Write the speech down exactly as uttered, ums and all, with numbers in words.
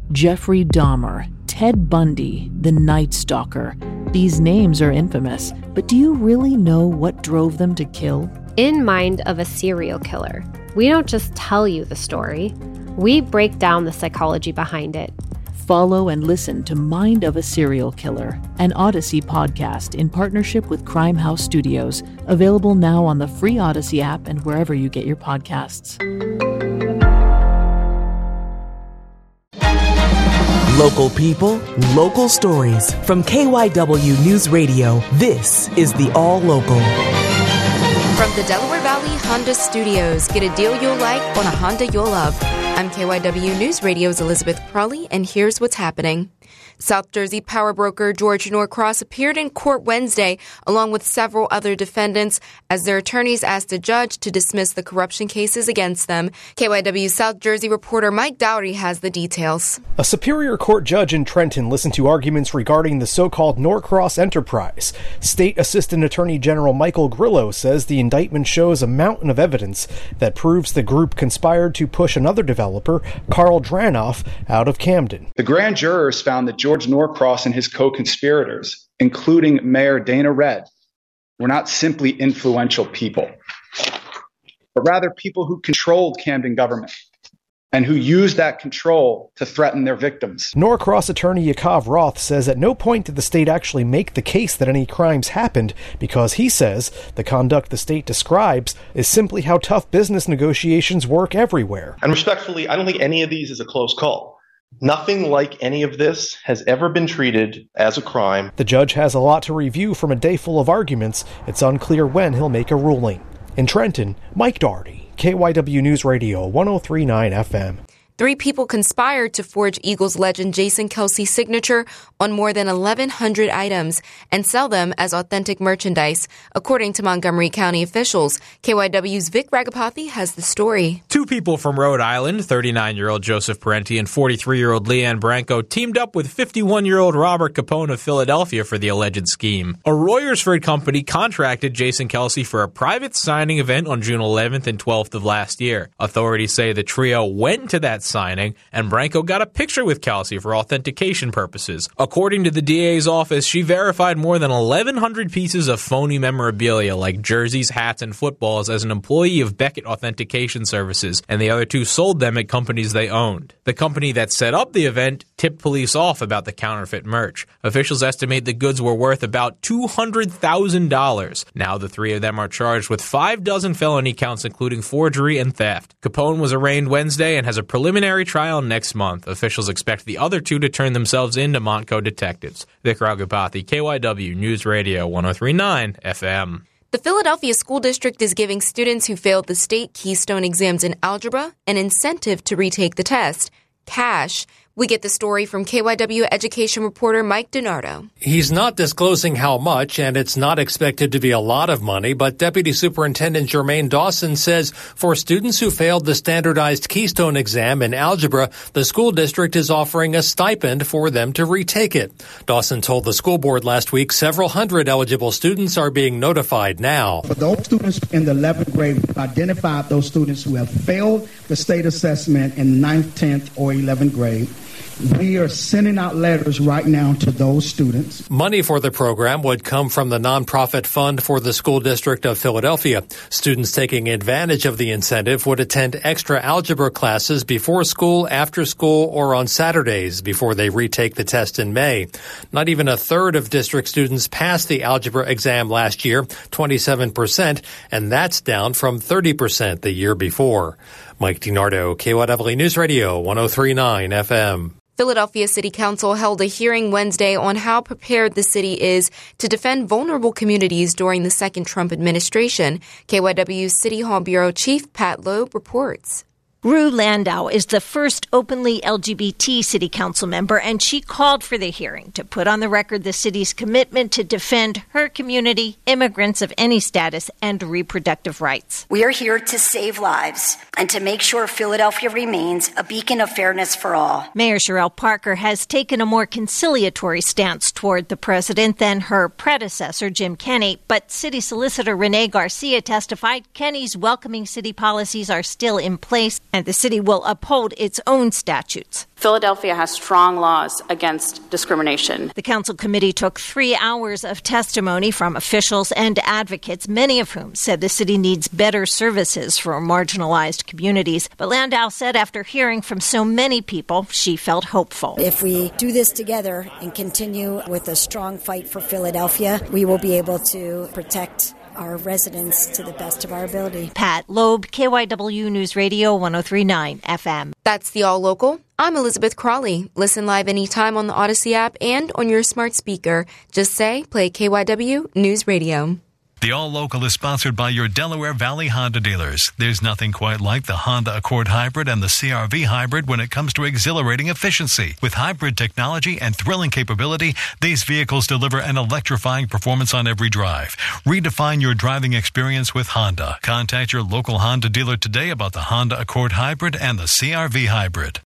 Jeffrey Dahmer, Ted Bundy, the Night Stalker. These names are infamous, but do you really know what drove them to kill? In Mind of a Serial Killer, we don't just tell you the story, we break down the psychology behind it. Follow and listen to Mind of a Serial Killer, an Odyssey podcast in partnership with Crime House Studios, available now on the free Odyssey app and wherever you get your podcasts. Local people, local stories. From K Y W News Radio, this is the All Local. From the Delaware Valley Honda Studios, get a deal you'll like on a Honda you'll love. I'm K Y W News Radio's Elizabeth Crawley, and here's what's happening. South Jersey power broker George Norcross appeared in court Wednesday along with several other defendants as their attorneys asked a judge to dismiss the corruption cases against them. K Y W South Jersey reporter Mike Dowdy has the details. A Superior Court judge in Trenton listened to arguments regarding the so-called Norcross enterprise. State Assistant Attorney General Michael Grillo says the indictment shows a mountain of evidence that proves the group conspired to push another developer, Carl Dranoff, out of Camden. The grand jurors found that George Norcross and his co-conspirators, including Mayor Dana Red, were not simply influential people, but rather people who controlled Camden government and who used that control to threaten their victims. Norcross attorney Yakov Roth says at no point did the state actually make the case that any crimes happened because he says the conduct the state describes is simply how tough business negotiations work everywhere. And respectfully, I don't think any of these is a close call. Nothing like any of this has ever been treated as a crime. The judge has a lot to review from a day full of arguments. It's unclear when he'll make a ruling. In Trenton, Mike Doherty, K Y W News Radio, one oh three point nine F M. Three people conspired to forge Eagles legend Jason Kelce's signature on more than eleven hundred items and sell them as authentic merchandise, according to Montgomery County officials. K Y W's Vic Ragapathy has the story. Two people from Rhode Island, thirty-nine-year-old Joseph Parenti and forty-three-year-old Leanne Branco, teamed up with fifty-one-year-old Robert Capone of Philadelphia for the alleged scheme. A Royersford company contracted Jason Kelce for a private signing event on June eleventh and twelfth of last year. Authorities say the trio went to that signing, and Branco got a picture with Kelce for authentication purposes. According to the D A's office, she verified more than eleven hundred pieces of phony memorabilia like jerseys, hats, and footballs as an employee of Beckett Authentication Services, and the other two sold them at companies they owned. The company that set up the event tipped police off about the counterfeit merch. Officials estimate the goods were worth about two hundred thousand dollars. Now the three of them are charged with five dozen felony counts, including forgery and theft. Capone was arraigned Wednesday and has a preliminary trial next month. Officials expect the other two to turn themselves in to Montco detectives. Vic Ragapathy, K Y W News Radio, one oh three point nine F M. The Philadelphia School District is giving students who failed the state Keystone exams in algebra an incentive to retake the test. Cash. We get the story from K Y W education reporter Mike DiNardo. He's not disclosing how much, and it's not expected to be a lot of money, but Deputy Superintendent Jermaine Dawson says for students who failed the standardized Keystone exam in algebra, the school district is offering a stipend for them to retake it. Dawson told the school board last week several hundred eligible students are being notified now. For those students in the eleventh grade, we've identified those students who have failed the state assessment in ninth, tenth, or eleventh grade. We are sending out letters right now to those students. Money for the program would come from the nonprofit fund for the School District of Philadelphia. Students taking advantage of the incentive would attend extra algebra classes before school, after school, or on Saturdays before they retake the test in May. Not even a third of district students passed the algebra exam last year, twenty-seven percent, and that's down from thirty percent the year before. Mike DiNardo, K Y W News Radio, one oh three point nine F M. Philadelphia City Council held a hearing Wednesday on how prepared the city is to defend vulnerable communities during the second Trump administration. K Y W City Hall Bureau Chief Pat Loeb reports. Rue Landau is the first openly L G B T city council member, and she called for the hearing to put on the record the city's commitment to defend her community, immigrants of any status, and reproductive rights. We are here to save lives and to make sure Philadelphia remains a beacon of fairness for all. Mayor Sherelle Parker has taken a more conciliatory stance toward the president than her predecessor, Jim Kenney. But City Solicitor Renee Garcia testified Kenney's welcoming city policies are still in place, and the city will uphold its own statutes. Philadelphia has strong laws against discrimination. The council committee took three hours of testimony from officials and advocates, many of whom said the city needs better services for marginalized communities. But Landau said after hearing from so many people, she felt hopeful. If we do this together and continue with a strong fight for Philadelphia, we will be able to protect our residents to the best of our ability. Pat Loeb, K Y W News Radio one oh three point nine F M. That's the All Local. I'm Elizabeth Crawley. Listen live anytime on the Odyssey app and on your smart speaker. Just say, play K Y W News Radio. The All Local is sponsored by your Delaware Valley Honda dealers. There's nothing quite like the Honda Accord Hybrid and the C R V Hybrid when it comes to exhilarating efficiency. With hybrid technology and thrilling capability, these vehicles deliver an electrifying performance on every drive. Redefine your driving experience with Honda. Contact your local Honda dealer today about the Honda Accord Hybrid and the C R V Hybrid.